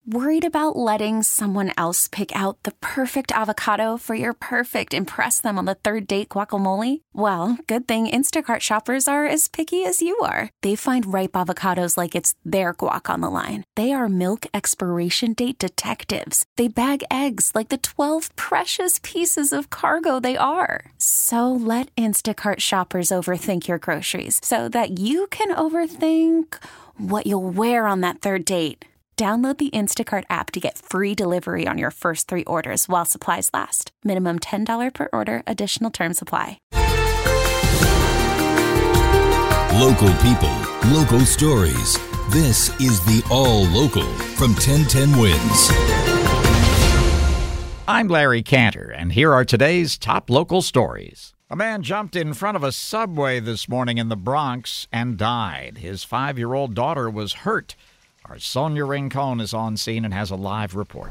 Worried about letting someone else pick out the perfect avocado for your perfect impress them on the third date guacamole? Well, good thing Instacart shoppers are as picky as you are. They find ripe avocados like it's their guac on the line. They are milk expiration date detectives. They bag eggs like the 12 precious pieces of cargo they are. So let Instacart shoppers overthink your groceries so that you can overthink what you'll wear on that third date. Download the Instacart app to get free delivery on your first 3 orders while supplies last. Minimum $10 per order. Additional terms apply. Local people, local stories. This is the All Local from 1010 Wins. I'm Larry Cantor, and here are today's top local stories. A man jumped in front of a subway this morning in the Bronx and died. His 5-year-old daughter was hurt. Our Sonia Rincon is on scene and has a live report.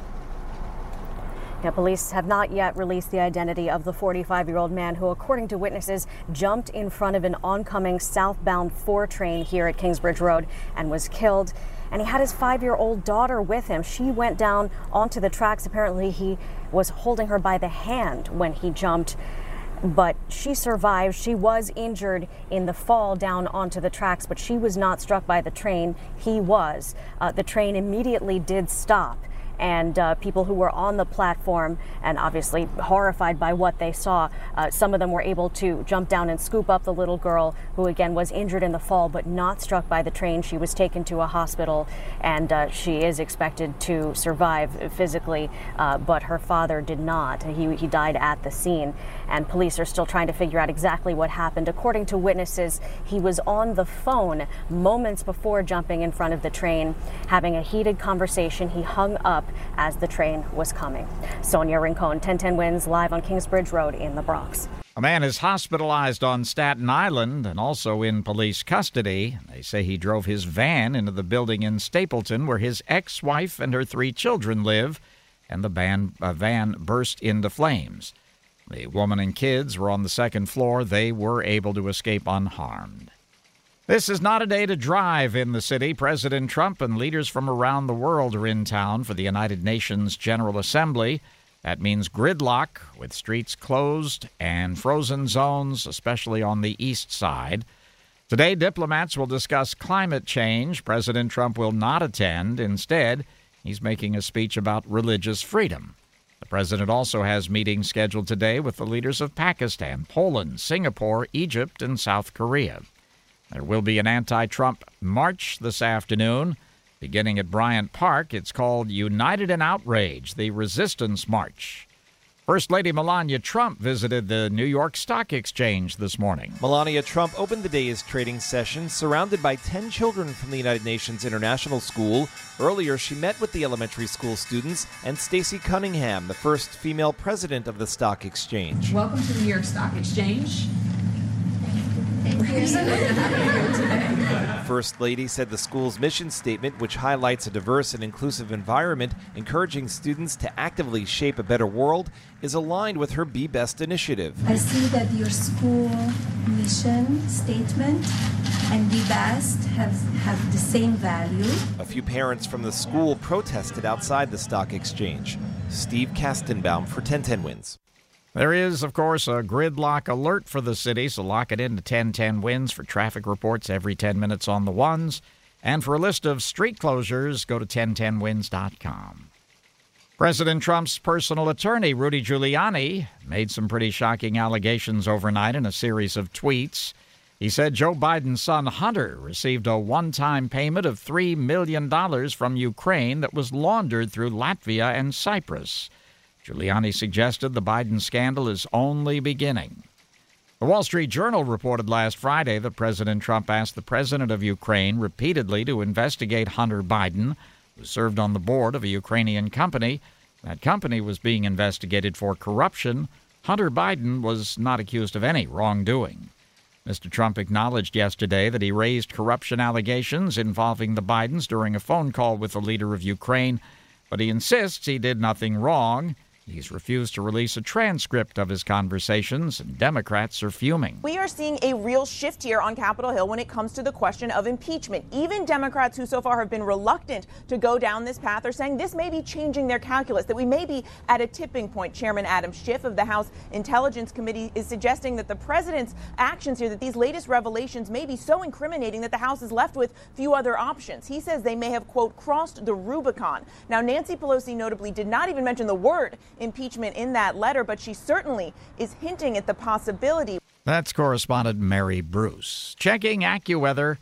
Yeah, police have not yet released the identity of the 45-year-old man who, according to witnesses, jumped in front of an oncoming southbound 4 train here at Kingsbridge Road and was killed. And he had his 5-year-old daughter with him. She went down onto the tracks. Apparently, he was holding her by the hand when he jumped. But she survived. She was injured in the fall down onto the tracks, but she was not struck by the train. He was. The train immediately did stop. And people who were on the platform and obviously horrified by what they saw, some of them were able to jump down and scoop up the little girl who, again, was injured in the fall but not struck by the train. She was taken to a hospital, and she is expected to survive physically, but her father did not. He died at the scene, and police are still trying to figure out exactly what happened. According to witnesses, he was on the phone moments before jumping in front of the train, having a heated conversation. He hung up as the train was coming. Sonia Rincon, 1010 Wins, live on Kingsbridge Road in the Bronx. A man is hospitalized on Staten Island and also in police custody. They say he drove his van into the building in Stapleton where his ex-wife and her 3 children live, and the van burst into flames. The woman and kids were on the 2nd floor. They were able to escape unharmed. This is not a day to drive in the city. President Trump and leaders from around the world are in town for the United Nations General Assembly. That means gridlock, with streets closed and frozen zones, especially on the east side. Today, diplomats will discuss climate change. President Trump will not attend. Instead, he's making a speech about religious freedom. The president also has meetings scheduled today with the leaders of Pakistan, Poland, Singapore, Egypt, and South Korea. There will be an anti-Trump march this afternoon, beginning at Bryant Park. It's called United in Outrage, the Resistance March. First Lady Melania Trump visited the New York Stock Exchange this morning. Melania Trump opened the day's trading session surrounded by 10 children from the United Nations International School. Earlier, she met with the elementary school students and Stacey Cunningham, the first female president of the Stock Exchange. Welcome to the New York Stock Exchange. First Lady said the school's mission statement, which highlights a diverse and inclusive environment, encouraging students to actively shape a better world, is aligned with her Be Best initiative. I see that your school mission statement and Be Best have the same value. A few parents from the school protested outside the Stock Exchange. Steve Kastenbaum for 1010 Wins. There is, of course, a gridlock alert for the city, so lock it into 1010 Wins for traffic reports every 10 minutes on the ones. And for a list of street closures, go to 1010wins.com. President Trump's personal attorney, Rudy Giuliani, made some pretty shocking allegations overnight in a series of tweets. He said Joe Biden's son, Hunter, received a one-time payment of $3 million from Ukraine that was laundered through Latvia and Cyprus. Giuliani suggested the Biden scandal is only beginning. The Wall Street Journal reported last Friday that President Trump asked the president of Ukraine repeatedly to investigate Hunter Biden, who served on the board of a Ukrainian company. That company was being investigated for corruption. Hunter Biden was not accused of any wrongdoing. Mr. Trump acknowledged yesterday that he raised corruption allegations involving the Bidens during a phone call with the leader of Ukraine, but he insists he did nothing wrong. He's refused to release a transcript of his conversations, and Democrats are fuming. We are seeing a real shift here on Capitol Hill when it comes to the question of impeachment. Even Democrats who so far have been reluctant to go down this path are saying this may be changing their calculus, that we may be at a tipping point. Chairman Adam Schiff of the House Intelligence Committee is suggesting that the president's actions here, that these latest revelations may be so incriminating that the House is left with few other options. He says they may have, quote, crossed the Rubicon. Now, Nancy Pelosi notably did not even mention the word impeachment in that letter, but she certainly is hinting at the possibility. That's correspondent Mary Bruce. Checking AccuWeather.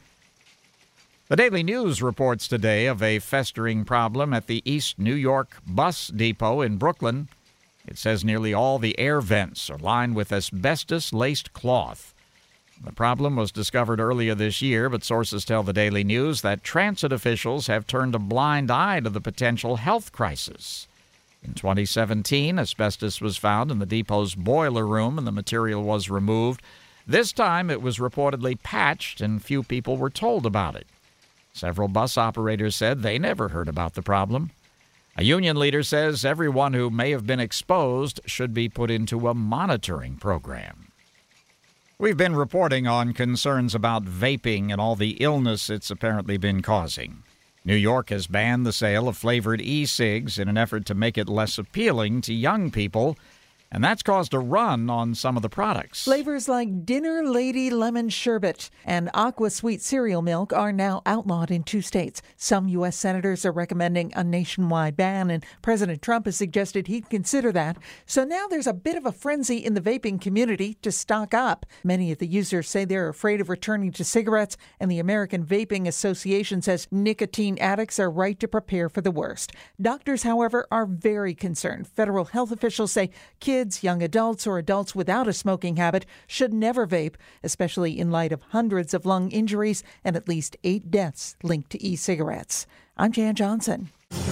The Daily News reports today of a festering problem at the East New York bus depot in Brooklyn. It says nearly all the air vents are lined with asbestos-laced cloth. The problem was discovered earlier this year, but sources tell the Daily News that transit officials have turned a blind eye to the potential health crisis. In 2017, asbestos was found in the depot's boiler room and the material was removed. This time it was reportedly patched and few people were told about it. Several bus operators said they never heard about the problem. A union leader says everyone who may have been exposed should be put into a monitoring program. We've been reporting on concerns about vaping and all the illness it's apparently been causing. New York has banned the sale of flavored e-cigs in an effort to make it less appealing to young people, and that's caused a run on some of the products. Flavors like Dinner Lady Lemon Sherbet and Aqua Sweet Cereal Milk are now outlawed in 2 states. Some U.S. senators are recommending a nationwide ban, and President Trump has suggested he'd consider that. So now there's a bit of a frenzy in the vaping community to stock up. Many of the users say they're afraid of returning to cigarettes, and the American Vaping Association says nicotine addicts are right to prepare for the worst. Doctors, however, are very concerned. Federal health officials say kids, young adults, or adults without a smoking habit should never vape, especially in light of hundreds of lung injuries and at least 8 deaths linked to e-cigarettes. I'm Jan Johnson.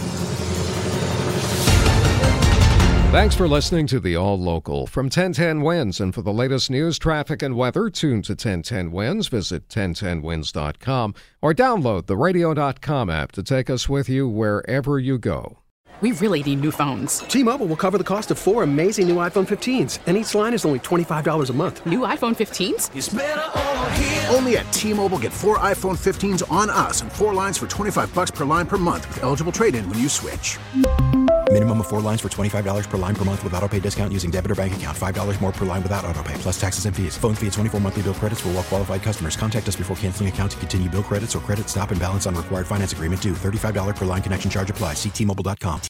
Thanks for listening to the All Local from 1010 Winds. And for the latest news, traffic, and weather, tune to 1010 Winds. Visit 1010winds.com or download the radio.com app to take us with you wherever you go. We really need new phones. T-Mobile will cover the cost of 4 amazing new iPhone 15s, and each line is only $25 a month. New iPhone 15s? It's better over here. Only at T-Mobile, get 4 iPhone 15s on us and 4 lines for $25 per line per month with eligible trade-in when you switch. Minimum of 4 lines for $25 per line per month with autopay discount using debit or bank account. $5 more per line without autopay, plus taxes and fees. Phone fee at 24 monthly bill credits for well-qualified customers. Contact us before canceling account to continue bill credits or credit stop and balance on required finance agreement due. $35 per line connection charge applies. See T-Mobile.com.